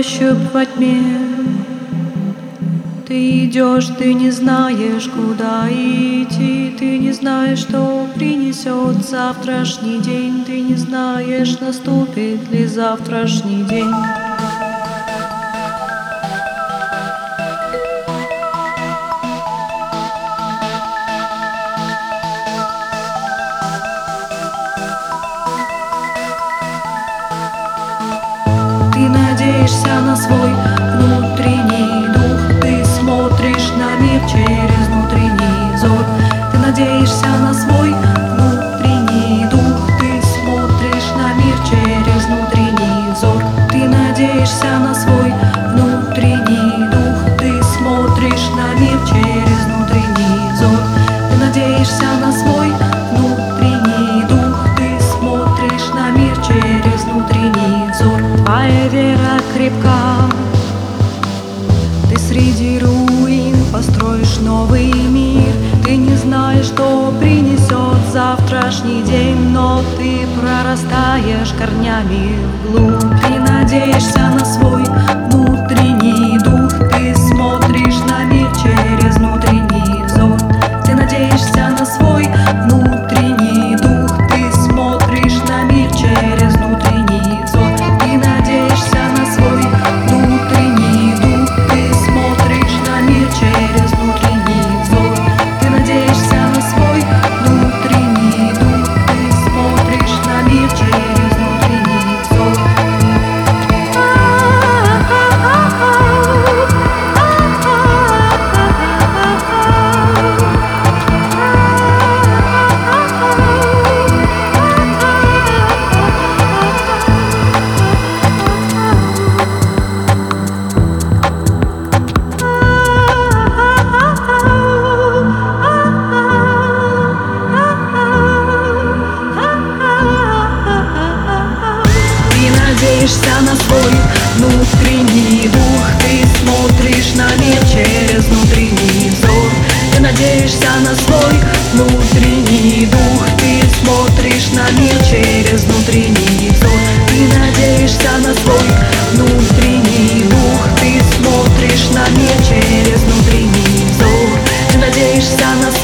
ощупь во тьме. Ты идешь, ты не знаешь, куда идти. Ты не знаешь, что принесет завтрашний день. Ты не знаешь, наступит ли завтрашний день. Ты надеешься на свой внутренний дух. Ты смотришь на мир через внутренний взор. Ты надеешься на свой внутренний дух. Ты смотришь на мир через внутренний взор. Ты надеешься на свой внутренний дух. Ты смотришь на мир через внутренний взор. Ты надеешься на свой внутренний дух. Ты смотришь на мир через внутренний взор. Твоя вера крепка. Ты среди руин построишь новый мир. Ты не знаешь, что принесет завтрашний день, но ты прорастаешь корнями вглубь. Ты надеешься на свой внутренний дух. Ты смотришь на мир через внутренний взор. Ты надеешься на свой внутренний дух. Ты смотришь на мир через внутренний взор. Ты надеешься на свой внутренний дух. Ты смотришь на мир через внутренний взор. Ты надеешься на свой внутренний дух. Ты смотришь на мир через внутренний взор. Надеешься на свой внутренний дух. Ты смотришь на мир через внутренний взор. Ты надеешься на свой внутренний дух. Ты смотришь на мир через внутренний взор. Ты надеешься на свой внутренний дух. Ты смотришь на мир через внутренний взор. Ты надеешься на